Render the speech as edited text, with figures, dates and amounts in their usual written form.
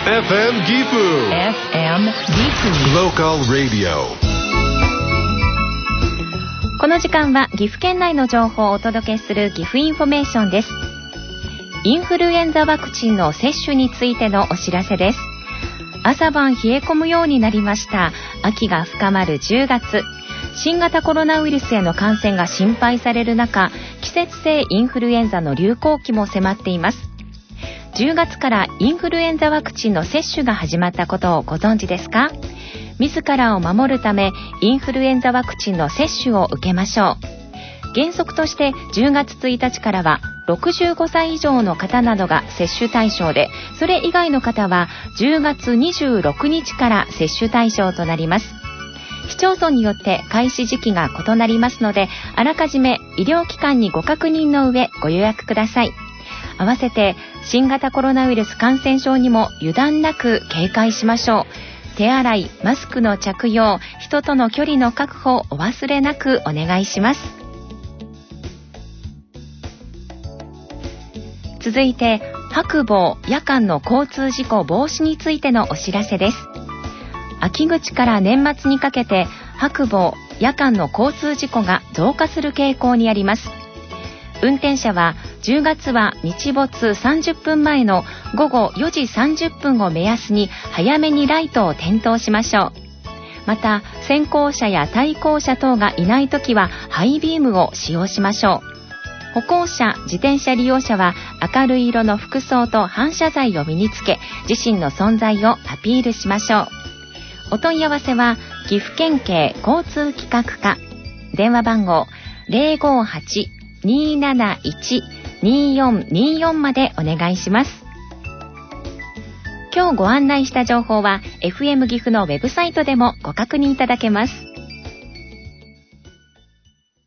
FM Gifu Local Radio。 この時間は岐阜県内の情報をお届けする岐阜インフォメーションです。インフルエンザワクチンの接種についてのお知らせです。朝晩冷え込むようになりました。秋が深まる10月。新型コロナウイルスへの感染が心配される中、季節性インフルエンザの流行期も迫っています。10月からインフルエンザワクチンの接種が始まったことをご存知ですか？自らを守るためインフルエンザワクチンの接種を受けましょう。原則として10月1日からは65歳以上の方などが接種対象で、それ以外の方は10月26日から接種対象となります。市町村によって開始時期が異なりますので、あらかじめ医療機関にご確認の上ご予約ください。合わせて新型コロナウイルス感染症にも油断なく警戒しましょう。手洗い、マスクの着用、人との距離の確保をお忘れなくお願いします。続いて、白傍夜間の交通事故防止についてのお知らせです。秋口から年末にかけて白傍夜間の交通事故が増加する傾向にあります。運転者は10月は日没30分前の午後4時30分を目安に早めにライトを点灯しましょう。また先行車や対向車等がいないときはハイビームを使用しましょう。歩行者、自転車利用者は明るい色の服装と反射材を身につけ、自身の存在をアピールしましょう。お問い合わせは岐阜県警交通企画課、電話番号 058-271-2424 までお願いします。今日ご案内した情報は FM 岐阜のウェブサイトでもご確認いただけます。